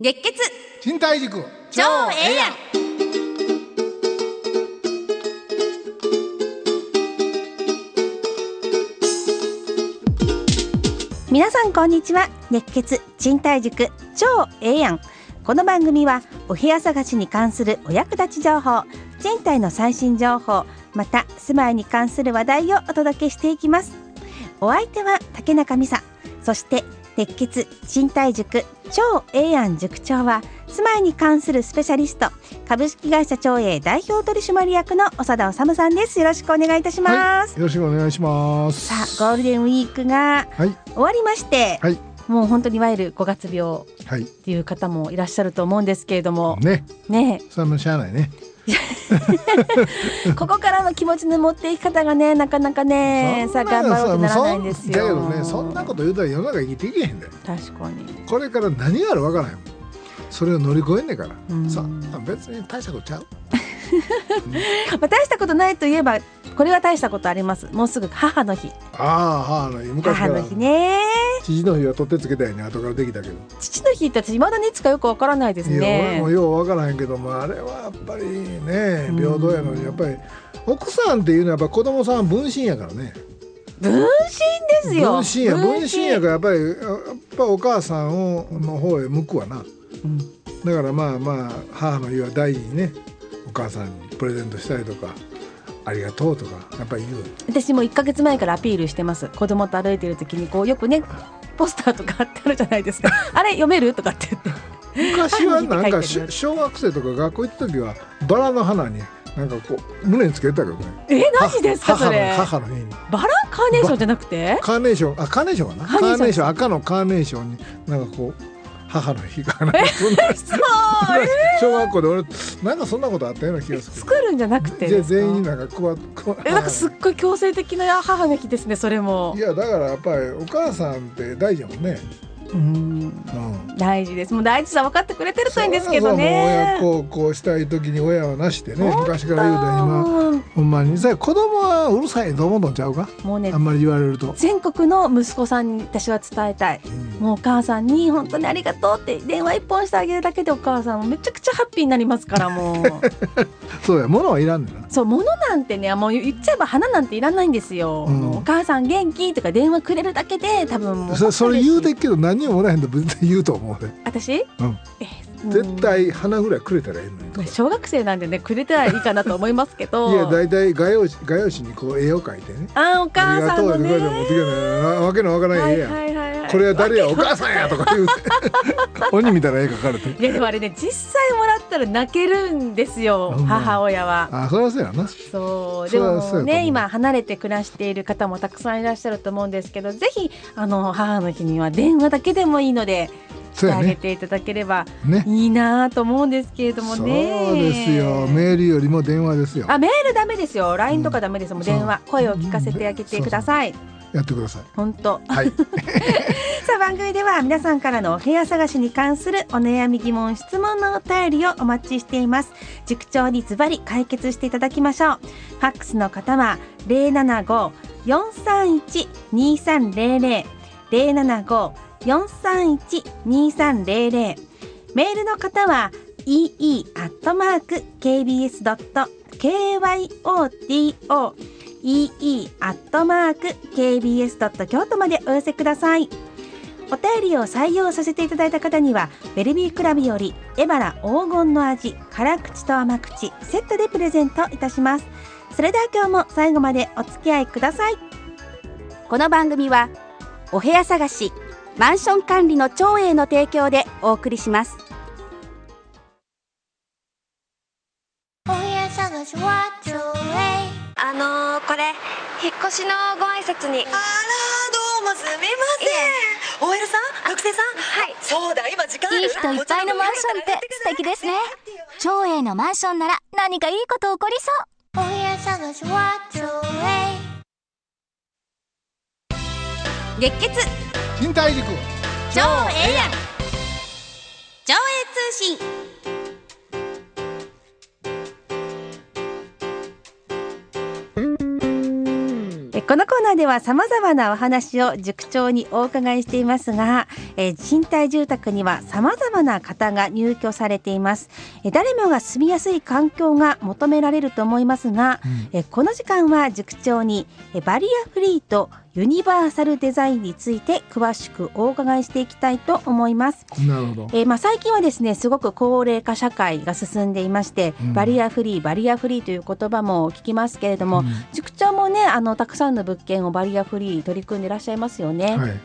月血賃貸塾超ええやん。皆さんこんにちは。熱血賃貸塾超ええやん。この番組はお部屋探しに関するお役立ち情報、賃貸の最新情報、また住まいに関する話題をお届けしていきます。お相手は竹中美沙、そして熱血賃貸塾超ええやん塾長は住まいに関するスペシャリスト、株式会社長英代表取締役の長田治さんです。よろしくお願いいたします。 よろしくお願いします。 さあ、ゴールデンウィークが終わりまして、もう本当にいわゆる5月病っていう方もいらっしゃると思うんですけれども、ねそれもしゃあないねここからの気持ちの持っていき方がね、なかなかね、さあ頑張ろうってならないんですよ。 だけどね、そんなこと言うたら世の中生きていけへんで。確かにこれから何があるわからへん。それを乗り越えんねんから、別に大したことちゃう大したことないといえば、これは大したことあります。もうすぐ母の日。母の日、昔から母の日ね。父の日は取ってつけたよね。後からできたけど、父の日って私未だにいつかよくわからないですね。いや、俺もようわからへんけども、あれはやっぱりね、平等やのに、やっぱり奥さんっていうのはやっぱ子供さん分身やからね。分身ですよ。分身やから、やっぱりお母さんの方へ向くわな。だからまあ母の日は大事にね、お母さんにプレゼントしたりとか、ありがとうとかやっぱり言う。私も1ヶ月前からアピールしてます。子供と歩いてる時にこうよくね、ポスターとか貼ってあるじゃないですかあれ読めるとかって言って昔はなんか小学生とか学校行った時はバラの花になんかこう胸につけてたけどね。マジですかそれ。母の日にバラ、カーネーションじゃなくてカーネーション、カーネーションかな。カーネーション、赤のカーネーションになんかこう母の日かな。小学校で俺なんかそんなことあったような気がする。作るんじゃなくてですか。全員になんかなんかすっごい強制的な母の日ですね、それも。いやだからやっぱりお母さんって大事やもんね。大事です。もう大事さ分かってくれてるといいんですけどね。親孝行したい時に親はなしてね、昔から言うたら今ほんまにさ、子供はうるさいと思うのちゃうか。もうね、あんまり言われると全国の息子さんに私は伝えたい。もうお母さんに本当にありがとうって電話一本してあげるだけでお母さんもめちゃくちゃハッピーになりますから。もうそうや、物はいらんねんな。そう、物なんてね、もう言っちゃえば花なんていらないんですよ。お母さん元気とか電話くれるだけで多分もうそれ言うてっけど何ももらえへんと別に言うと思うね。私、絶対花ぐらいくれたらええのに。小学生なんでね、くれたらいいかなと思いますけどいや、だいたい画用紙にこう絵を描いてね、お母さんのね、わけのわからない絵や、これは誰や、お母さんやとか言うて鬼みたいな絵描かれて。いやでもあれね、実際もらったら泣けるんですよ、母親は。そりゃそうやな。そうでもね、今離れて暮らしている方もたくさんいらっしゃると思うんですけど、ぜひ母の日には電話だけでもいいのでしてあげていただければいいなと思うんですけれどもね。そうですよ、メールよりも電話ですよ。メールダメですよ、 LINE とかダメですよ。もう電話、声を聞かせてあげてください。やってください、本当。さあ、番組では皆さんからのお部屋探しに関するお悩み、疑問、質問のお便りをお待ちしています。塾長にズバリ解決していただきましょう。ファックスの方は 075-431-2300 075-431-2300。 メールの方は ee@kbs.kyoto ee@kbs.kyoto までお寄せください。お便りを採用させていただいた方にはベルビークラブよりエバラ黄金の味辛口と甘口セットでプレゼントいたします。それでは今日も最後までお付き合いください。この番組はお部屋探し、マンション管理の長英の提供でお送りします。お部屋探しは長英。これ引っ越しのご挨拶に。あら、どうもすみません。OL さん、学生さん。はい、そうだ、今時間ある。いい人いっぱいのマンションって素敵ですね。長英のマンションなら何かいいこと起こりそう。お部屋探しは長英。月血賃貸塾超ええやん。長英通信。このコーナーでは様々なお話を塾長にお伺いしていますが、 賃貸住宅には様々な方が入居されています。誰もが住みやすい環境が求められると思いますが、この時間は塾長にバリアフリーとユニバーサルデザインについて詳しくお伺いしていきたいと思います。 なるほど。 最近はですね、すごく高齢化社会が進んでいまして、バリアフリーという言葉も聞きますけれども、塾長もね、たくさんの物件をバリアフリー取り組んでいらっしゃいますよね。 はい、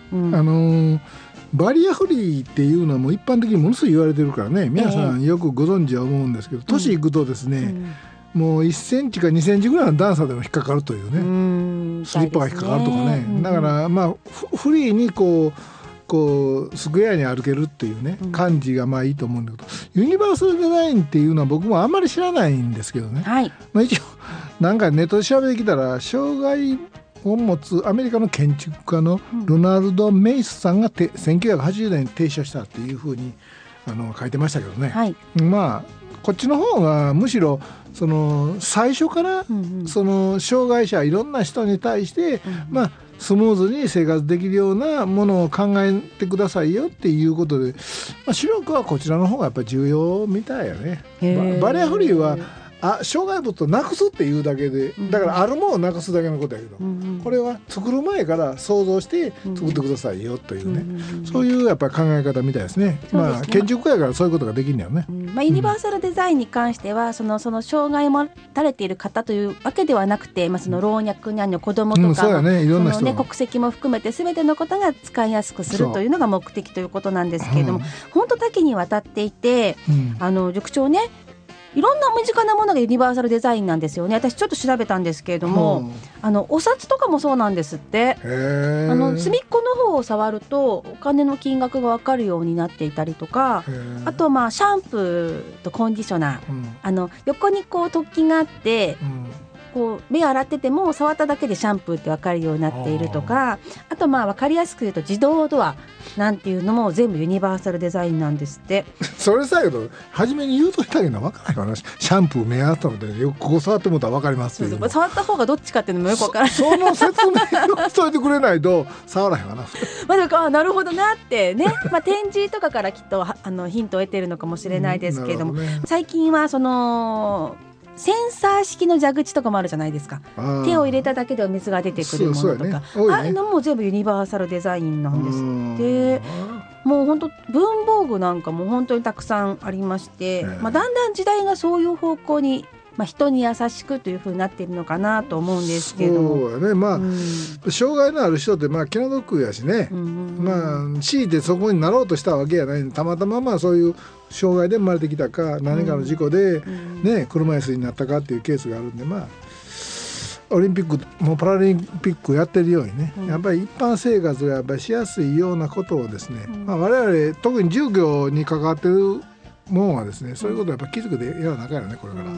バリアフリーっていうのはもう一般的にものすごい言われてるからね、皆さんよくご存知は思うんですけど、年いくとですね、もう1センチか2センチぐらいの段差でも引っかかるというね、スリッパが引っかかるとかね、だからフリーにこうスクエアに歩けるっていうね、感じがいいと思うんだけど、ユニバーサルデザインっていうのは僕もあんまり知らないんですけどね、一応なんかネットで調べてきたら、障害を持つアメリカの建築家のロナルド・メイスさんが1980年に提唱したっていうふうに書いてましたけどね、こっちの方がむしろその最初からその障害者いろんな人に対してスムーズに生活できるようなものを考えてくださいよっていうことで、視力はこちらの方がやっぱり重要みたいやね。バリアフリーは障害物をなくすっていうだけで、だからあるものをなくすだけのことやけど、これは作る前から想像して作ってくださいよというね、そういうやっぱり考え方みたいですね。建築家やからそういうことができるんだよね。 ユニバーサルデザインに関してはその障害を持たれている方というわけではなくて、その老若男女子供とかの、いろんな人国籍も含めて全ての方が使いやすくするというのが目的ということなんですけれども、本当多岐にわたっていて、塾長ね、いろんな身近なものがユニバーサルデザインなんですよね。私ちょっと調べたんですけれども、お札とかもそうなんですって。隅っこの方を触るとお金の金額が分かるようになっていたりとか、あとシャンプーとコンディショナー、横にこう突起があって、こう目洗ってても触っただけでシャンプーって分かるようになっているとか、あと分かりやすく言うと自動ドアなんていうのも全部ユニバーサルデザインなんですって。 それさけど初めに言うとしたけど分からないから、シャンプー目洗ったのでよくここ触ってもらったら分かりますっていう。 触った方がどっちかっていうのもよく分からない。 その説明をしといてくれないと触らへんわな。 なるほどなってね、展示とかからきっとヒントを得ているのかもしれないですけれども、最近はそのセンサー式の蛇口とかもあるじゃないですか。手を入れただけでお水が出てくるものとか、ああいうのも全部ユニバーサルデザインなんですって。もう本当文房具なんかも本当にたくさんありまして、だんだん時代がそういう方向に、人に優しくという風になっているのかなと思うんですけれども、 そうやね、障害のある人って気の毒やしね、強いてそこになろうとしたわけやない。たまたまそういう障害で生まれてきたか、何かの事故で、車椅子になったかっていうケースがあるんで、オリンピックもパラリンピックやってるようにね、やっぱり一般生活がやっぱりしやすいようなことをですね、我々特に住業に関わってるもんはですね、そういうことをやっぱ気づくでやらなあかんよね、これから。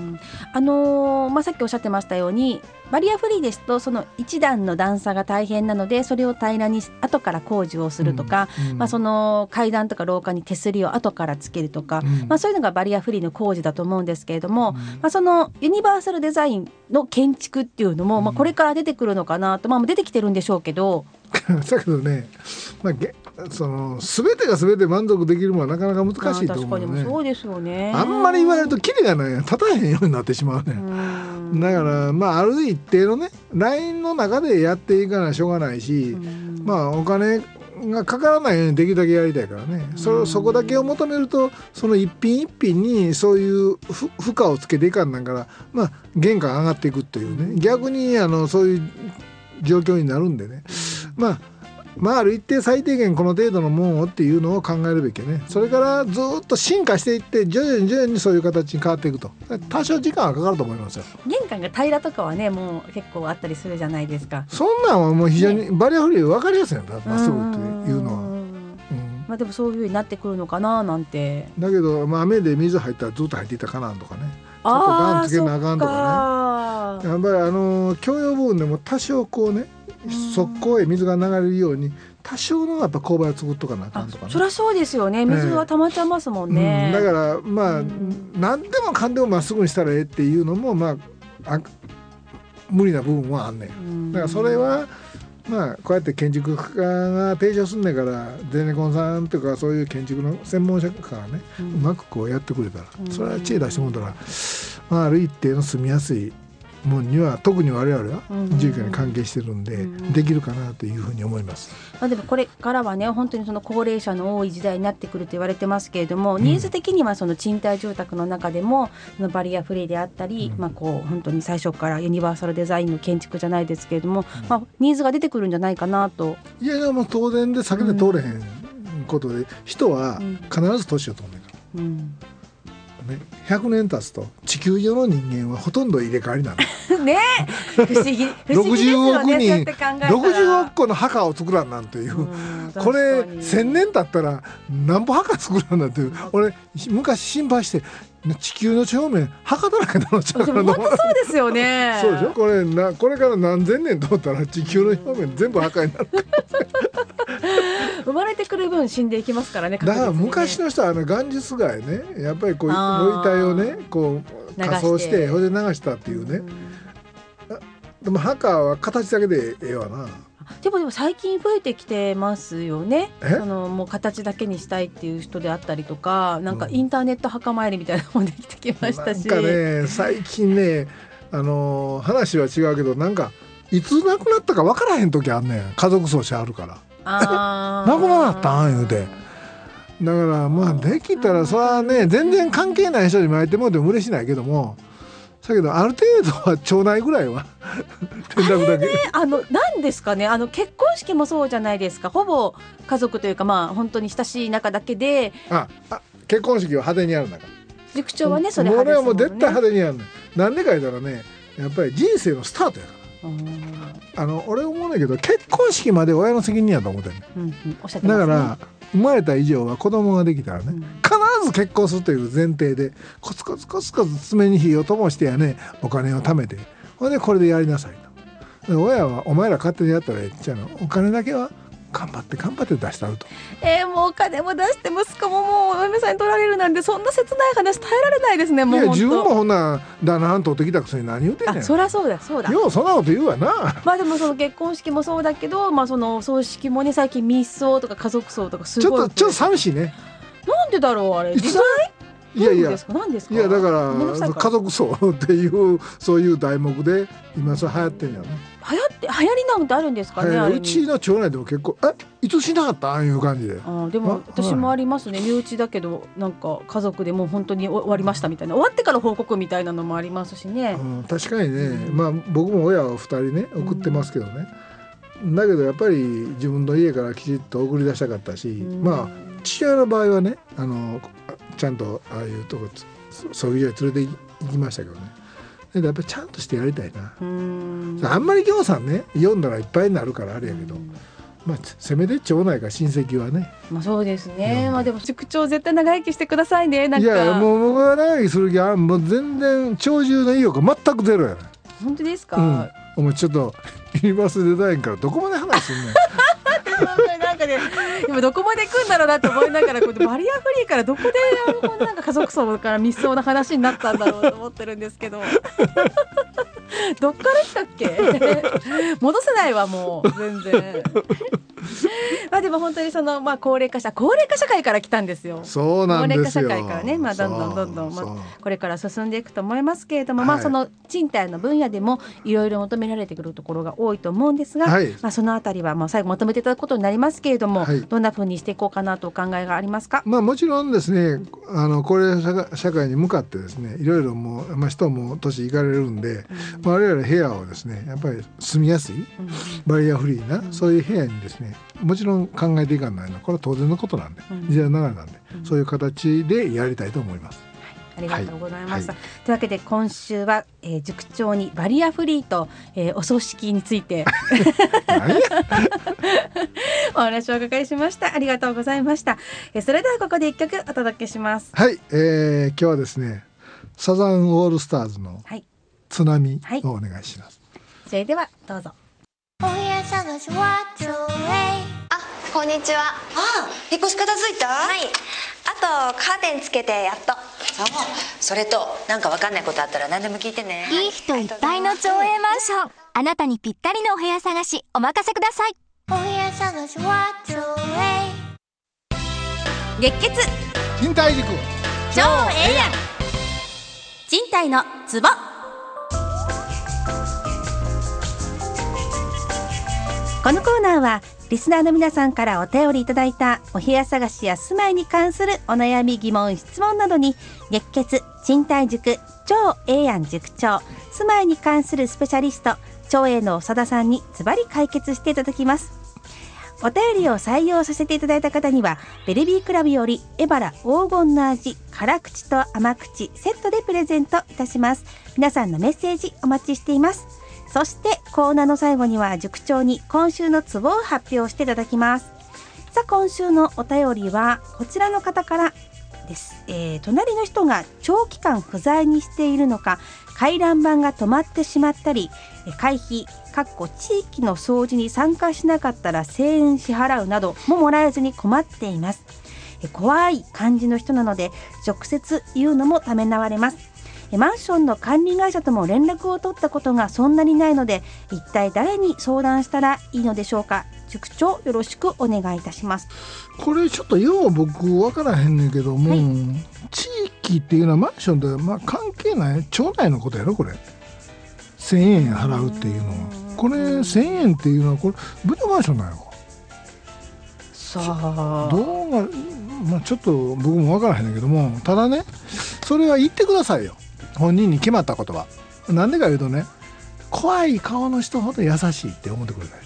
さっきおっしゃってましたように、バリアフリーですとその一段の段差が大変なので、それを平らに後から工事をするとか、その階段とか廊下に手すりを後からつけるとか、そういうのがバリアフリーの工事だと思うんですけれども、そのユニバーサルデザインの建築っていうのも、これから出てくるのかなと、出てきてるんでしょうけどだけどね、その全てが全て満足できるのはなかなか難しいと思うね。 確かにそうですよね。 あんまり言われるとキリがない、立たへんようになってしまうね。だからある一定のねラインの中でやっていかないしょうがないし、お金がかからないようにできるだけやりたいからね、そこだけを求めると、その一品一品にそういう負荷をつけていかんなんから、原価が上がっていくっていうね、逆にそういう状況になるんでね、ある一定最低限この程度のもんをっていうのを考えるべきね。それからずっと進化していって徐々にそういう形に変わっていくと、多少時間はかかると思いますよ。 玄関が平らとかはね、もう結構あったりするじゃないですか。 そんなんはもう非常にバリアフリー分かりやすいんだ、まっすぐっていうのは。 でもそういう風になってくるのかななんて。 だけど、雨で水入ったらずっと入っていたかなんとかね、ちょっとガンつけなあかんとかね。やっぱり共用部分でも多少こうね、側溝へ水が流れるように多少のやっぱ勾配を作っとかなあかんとかね。 そりゃそうですよね、水は溜まっちゃいますもんね。 だから何でもかんでもまっすぐにしたらええっていうのも無理な部分はあんねん。だからそれはまあこうやって建築家が提唱すんねんから、ゼネコンさんとかそういう建築の専門者からね、うまくこうやってくれたら、それは知恵出してもらったら、まあ、ある一定の住みやすいもんには、特に我々は住居に関係してるんで、できるかなというふうに思います。 でもこれからはね、本当にその高齢者の多い時代になってくると言われてますけれども、ニーズ的にはその賃貸住宅の中でもそのバリアフリーであったり、まあ、こう本当に最初からユニバーサルデザインの建築じゃないですけれども、まあ、ニーズが出てくるんじゃないかなと。 いやいや、もう当然で避けて通れへんことで、人は必ず年を取るんだから、100年経つと地球上の人間はほとんど入れ替わりなんだねえ、不思議ですよね。 60億個の墓を作らんなんていう、これ1000年経ったら何歩墓作らんなんていう、俺昔心配して、地球の表面墓だらけになっちゃうから。 本当そうですよね。 そうでしょ。これから何千年通ったら地球の表面全部墓になる生まれてくる分死んでいきますからね。 だから昔の人は元日街ね、やっぱりこうご遺体をねこう火葬してそれで流したっていうね。でも墓は形だけでええわな。 でも最近増えてきてますよね。もう形だけにしたいっていう人であったりとか、なんかインターネット墓参りみたいなのもできてきましたし、 なんかね、最近ね、話は違うけど、なんかいつ亡くなったか分からへん時あんねん。家族葬してあるから亡くなったん言うて。だからまあできたらそれはね、全然関係ない人に巻いてもらっても嬉しないけども、だけどある程度は町内ぐらいは連絡だけ。 何ですかね、結婚式もそうじゃないですか。ほぼ家族というか、まあ本当に親しい仲だけで。 結婚式は派手にやるんだから。 塾長はね、それ派手ですもんね。 俺はもう絶対派手にやるの。なんでか言ったらね、やっぱり人生のスタートやから。俺思うんだけど、結婚式まで親の責任やと思ってる、だから生まれた以上は子供ができたらね、必ず結婚するという前提でコツコツ爪に火を灯してやね、お金を貯めて、ほんでこれでやりなさいと。親はお前ら勝手にやったらええっちゃうの、お金だけは頑張って出してあると。 もうお金も出して息子ももうお嫁さんに取られるなんて、そんな切ない話耐えられないですね。もう自分もほんな旦那はん取ってきたくせに何言うてんねん。 そりゃそうだようそんなこと言うわな。 まあでもその結婚式もそうだけど、まあそのお葬式もね、最近密葬とか家族葬とかすごいちょっと寂しいね。 なんでだろうあれ。時代いや何ですか。 いやだから家族葬っていうそういう題目で今それ流行ってんやね。 流行りなんてあるんですかね。 うちの町内でも結構いつしなかったあいう感じで。 でも私もありますね。身内だけどなんか家族でもう本当に終わりましたみたいな、終わってから報告みたいなのもありますしね。 確かにね、まあ僕も親を2人ね送ってますけどね、だけどやっぱり自分の家からきちっと送り出したかったし、まあ父親の場合はね、ちゃんとああいうとこ葬儀場に連れて行きましたけどね。でやっぱりちゃんとしてやりたいな。あんまりぎょうさんね読んだらいっぱいになるからあれやけど、まあせめて町内か親戚はね。 まあそうですね。まあでも塾長絶対長生きしてくださいね。なんかいやもう僕が長生きする気はもう全然長寿の意欲は全くゼロやね。 本当ですか。 お前ちょっとユニバースデザインからどこまで話すんねん。 なんかね、今どこまで行くんだろうなと思いながら、こうバリアフリーからどこでなんか家族葬から密葬の話になったんだろうと思ってるんですけどどっから来たっけ戻せないわもう全然まあでも本当にその、高齢化社会から来たんですよ。 そうなんですよ。 高齢化社会からね、どんどん、これから進んでいくと思いますけれども、その賃貸の分野でもいろいろ求められてくるところが多いと思うんですが、そのあたりは最後まとめていただくことになりますけれども、どんな風にしていこうかなとお考えがありますか。 もちろんですね、高齢社会に向かってですね、いろいろもう、人も年いかれるんで、我々部屋をですね、やっぱり住みやすい、バリアフリーな、そういう部屋にですね、もちろん考えていかないのはこれは当然のことなんで、時代の流れなんで、そういう形でやりたいと思います。 ありがとうございました。というわけで今週は、塾長にバリアフリーと、お葬式についてお話をお伺いしました。ありがとうございました。それではここで一曲お届けします。 はい、今日はですね、サザンオールスターズの津波をお願いします。 それではどうぞ。 お部屋探しはこんにちは。 引っ越し片付いた？ はい。あとカーテンつけてやっと。 それとなんかわかんないことあったら何でも聞いてね。 いい人いっぱいの町営マンション。 あなたにぴったりのお部屋探しお任せください。 お部屋探しはちょい月血賃貸塾超ええやん、賃貸のツボ。このコーナーはリスナーの皆さんからお便りいただいたお部屋探しや住まいに関するお悩み疑問質問などに、月血賃貸塾超ええやん塾長、住まいに関するスペシャリスト超えの長田さんにズバリ解決していただきます。お便りを採用させていただいた方にはベルビークラブよりエバラ黄金の味辛口と甘口セットでプレゼントいたします。皆さんのメッセージお待ちしています。そしてコーナーの最後には塾長に今週のツボを発表していただきます。さあ、今週のお便りはこちらの方からです。隣の人が長期間不在にしているのか、回覧板が止まってしまったり、会費地域の掃除に参加しなかったら1000円支払うなどももらえずに困っています。怖い感じの人なので直接言うのもためらわれます。マンションの管理会社とも連絡を取ったことがそんなにないので、一体誰に相談したらいいのでしょうか。塾長よろしくお願いいたします。 これちょっとよう僕分からへんねんけども、地域っていうのはマンションで関係ない町内のことやろ。これ1000円払うっていうのは、これ1000円っていうのはこれブタマンションなの。 さあどうが、ちょっと僕も分からへんねんけども、ただね、それは言ってくださいよ、本人に決まったことは。なんでか言うとね、怖い顔の人ほど優しいって思ってくれない。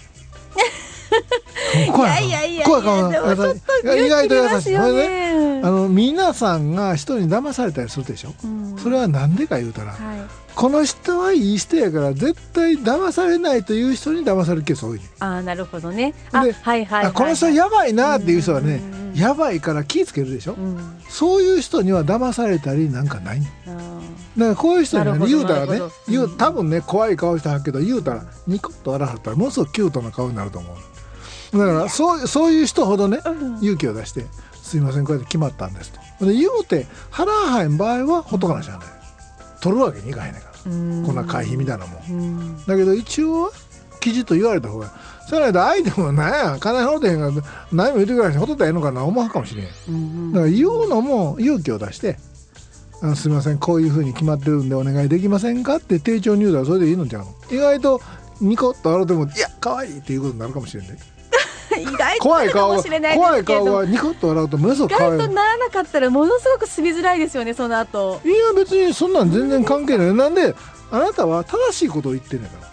怖い顔の意外と優しい。皆さんが人に騙されたりするでしょ、それはなんでか言うたら、この人はいい人やから絶対騙されないという人に騙されるケース多いね。 なるほどね。 この人やばいなっていう人はね、やばいから気ぃつけるでしょ、そういう人には騙されたりなんかない。だからこういう人には、ね、言うたらね、多分ね、怖い顔してはるけど言うたらニコッと笑ったらものすごくキュートな顔になると思う。だからそういう人ほどね、勇気を出してすいませんこうやって決まったんですとで言うて払わへん場合はほっとかなしゃあない。取るわけにいかへんねんから、こんな会費みたいなもん、だけど一応はきちっと言われた方が、それないと相手も何や金払ってへんから何も言ってくれないしほっとったらええのかな思うかもしれん、だから言うのも勇気を出してすいませんこういうふうに決まってるんでお願いできませんかって丁重に言うたらそれでいいのちゃうの。意外とニコッと笑ってもいや可愛いっていうことになるかもしれんね。 意外となるかもしれないですけど、 怖い顔はニコッと笑うとものすごく可愛い。 意外とならなかったらものすごく住みづらいですよね、その後。 いや別にそんなん全然関係ない、なんであなたは正しいことを言ってんねんから。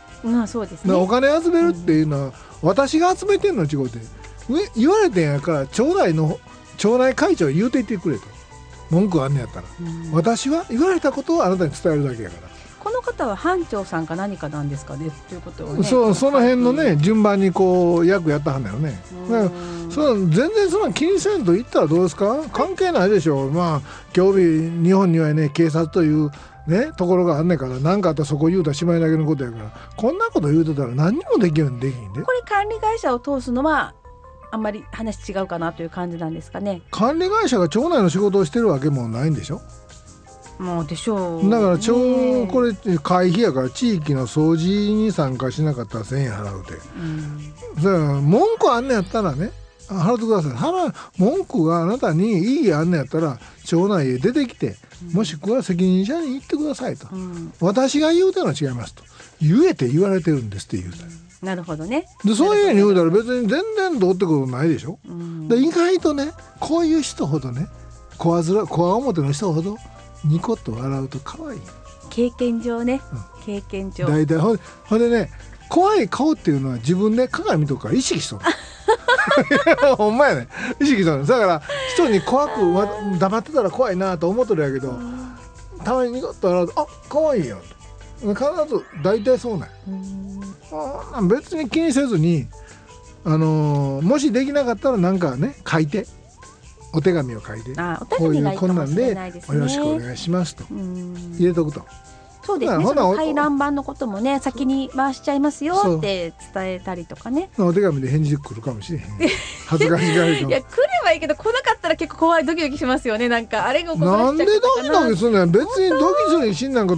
そうですね。 お金集めるっていうのは、私が集めてんの違うって言われてんやから町内会長言うていってくれと文句あんねやったら、私は言われたことをあなたに伝えるだけやから。 この方は班長さんか何かなんですかねということはね。 その辺のね順番にこう役やったはんだよね。だから全然そんな気にせんと言ったらどうですか。関係ないでしょ。今日日本にはね警察というねところがあんねんから、何かあったらそこ言うたらしまいだけのことやから、こんなこと言うてたら何にもできるんできんで。 これ管理会社を通すのはあんまり話違うかなという感じなんですかね。 管理会社が町内の仕事をしてるわけもないんでしょ。 もうでしょう、 だからこれ会費やから地域の掃除に参加しなかったら1000円払うて、だから文句あんねやったらね払ってください。文句があなたに異議あんねやったら町内へ出てきて、もしくは責任者に言ってくださいと、私が言うてるのは違いますと言えて言われてるんですって言うたら、 なるほどね。 でそういうふうに言うたら別に全然どうってことないでしょ、で意外とねこういう人ほどねこわ表の人ほどニコッと笑うと可愛い。 経験上ね、経験上大体ほんでね、怖い顔っていうのは自分で鏡とか意識しとるほんまやね、意識しとる。だから人に怖く黙ってたら怖いなと思っとるやけど、たまにニコッと笑うとあ可愛いやんと必ず大体そうなん別に気にせずに、もしできなかったらなんかね書いてお手紙を書いて、こういうこんなんでよろしくお願いしますと入れとくと。 そうですね。その回覧板のこともね先に回しちゃいますよって伝えたりとかね。 お手紙で返事来るかもしれへん恥ずかしがるいや来ればいいけど来なかったら結構怖いドキドキしますよね。なんかあれがなんでドキドキすんねん。別にドキドキしんなんこと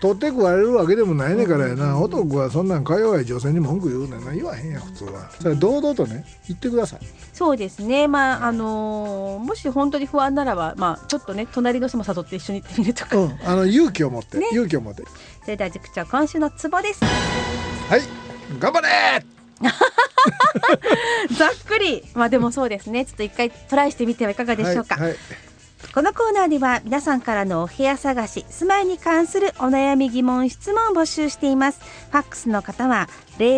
取って食われるわけでもないねからやな。男はそんなんか弱い女性に文句言うねんな。言わへんや普通は。それ堂々とね言ってください。 そうですね、もし本当に不安ならば、ちょっとね隣の人も誘って一緒に行ってみるとか、 勇気を持って、ね、勇気を持って。 それでは塾長、今週のツボです。 はい、頑張れざっくり、でもそうですね、ちょっと一回トライしてみてはいかがでしょうか。はいはい、このコーナーでは皆さんからのお部屋探し、住まいに関するお悩み疑問質問を募集しています。ファックスの方は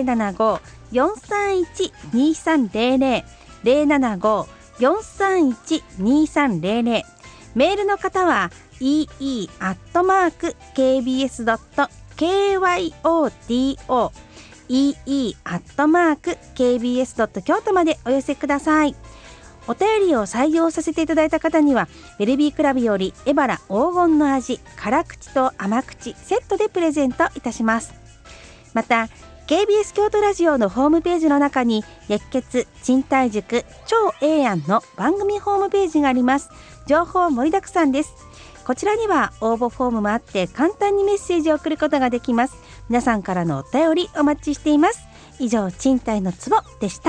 075-431-2300 075-431-2300、メールの方は ee@kbs.kyoto ee@kbs. 京都までお寄せください。お便りを採用させていただいた方にはベルビークラブよりエバラ黄金の味辛口と甘口セットでプレゼントいたします。また KBS 京都ラジオのホームページの中に熱血賃貸塾超ええやんの番組ホームページがあります。情報盛りだくさんです。こちらには応募フォームもあって簡単にメッセージを送ることができます。皆さんからのお便りお待ちしています。以上、賃貸のツボでした。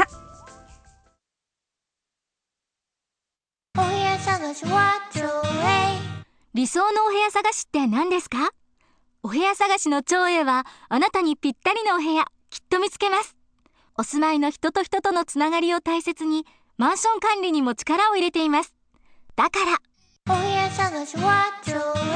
お部屋探しは超理想のお部屋探しって何ですか？お部屋探しの超Aはあなたにぴったりのお部屋きっと見つけます。お住まいの人と人とのつながりを大切にマンション管理にも力を入れています。だからお部屋探しは超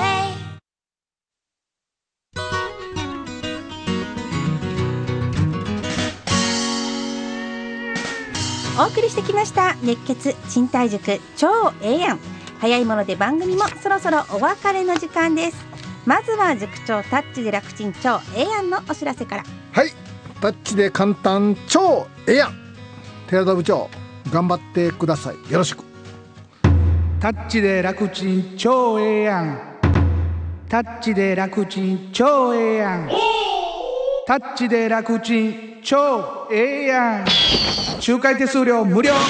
お送りしてきました熱血賃貸塾超ええやん。早いもので番組もそろそろお別れの時間です。まずは塾長タッチで楽ちん超ええやんのお知らせから。 はい、タッチで簡単超ええやん。寺田部長頑張ってください。よろしく。 タッチで楽ちん超ええやん。タッチで楽ちん超ええやん。タッチで楽ちん超ええやん。仲介手数料無料。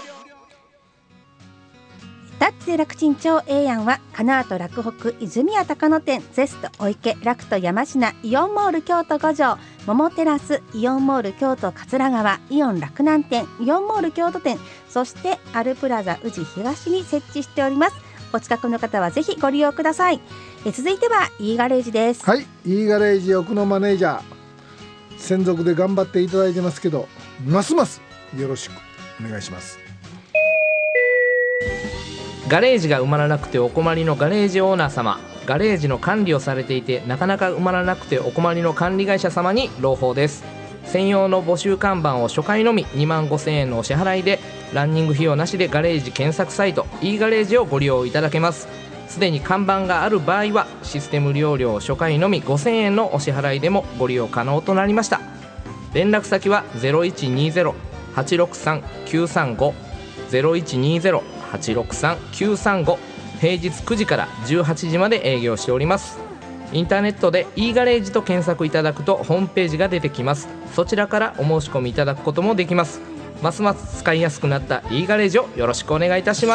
タッチで楽ちん超ええやんはカナート洛北泉谷高野店ゼストお池ラクト山科イオンモール京都五条桃テラスイオンモール京都桂川イオン洛南店イオンモール京都店、そしてアルプラザ宇治東に設置しております。お近くの方はぜひご利用ください。続いては E ガレージです。 はい、 E ガレージ奥のマネージャー専属で頑張っていただいてますけど、ますますよろしくお願いします。 ガレージが埋まらなくてお困りのガレージオーナー様、ガレージの管理をされていてなかなか埋まらなくてお困りの管理会社様に朗報です。専用の募集看板を初回のみ25,000円のお支払いでランニング費用なしでガレージ検索サイト E ガレージをご利用いただけます。すでに看板がある場合はシステム利用料初回のみ5,000円のお支払いでもご利用可能となりました。連絡先は 0120-863-935 0120-863-935、平日9時から18時まで営業しております。インターネットで E ガレージと検索いただくとホームページが出てきます。そちらからお申し込みいただくこともできます。ますます使いやすくなった E ガレージをよろしくお願いいたします。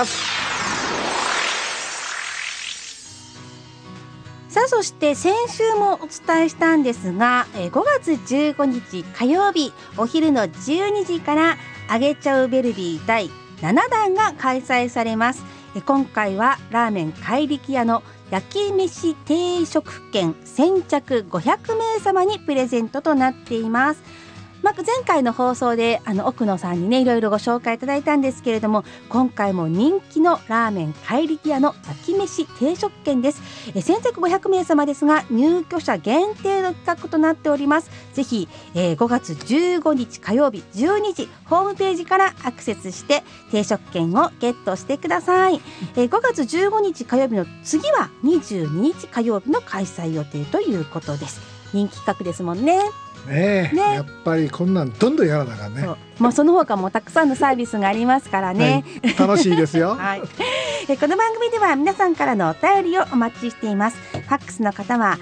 さあ、そして先週もお伝えしたんですが、5月15日火曜日お昼の12時からあげちゃうベルビー第7弾が開催されます。今回はラーメン怪力屋の焼き飯定食券先着500名様にプレゼントとなっています。前回の放送で奥野さんにねいろいろご紹介いただいたんですけれども、今回も人気のラーメン怪力屋の焼き飯定食券です。先着500名様ですが入居者限定の企画となっております。ぜひ、5月15日火曜日12時ホームページからアクセスして定食券をゲットしてください。5月15日火曜日の次は22日火曜日の開催予定ということです。人気企画ですもんね。 ね、やっぱりこんなんどんどんやらなあかんね。 その他もたくさんのサービスがありますからね、 はい、楽しいですよ、 はい、この番組では皆さんからのお便りをお待ちしています。ファックスの方は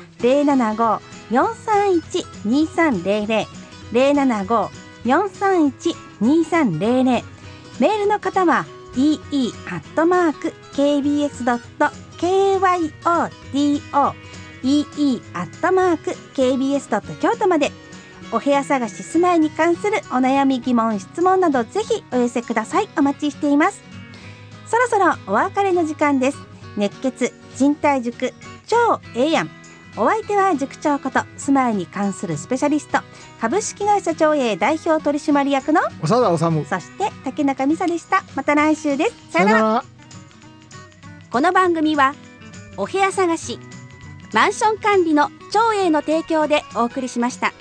075-431-2300 075-431-2300、 メールの方は ee@kbs.kyoto ee@kbs.京都 まで。お部屋探し住まいに関するお悩み疑問質問などぜひお寄せください。お待ちしています。そろそろお別れの時間です。熱血賃貸塾超ええやん。お相手は塾長こと住まいに関するスペシャリスト株式会社長英代表取締役の長田治、 そして竹中美沙でした。また来週です。さよなら。この番組はお部屋探しマンション管理の長英の提供でお送りしました。